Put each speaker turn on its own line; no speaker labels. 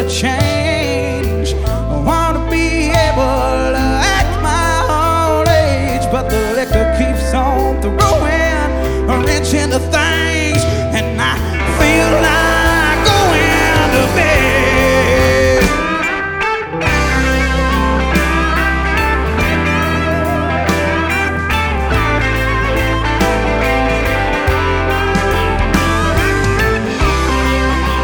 to change. I want to be able to act my old age, but the liquor keeps on throwing a wrench in the thing.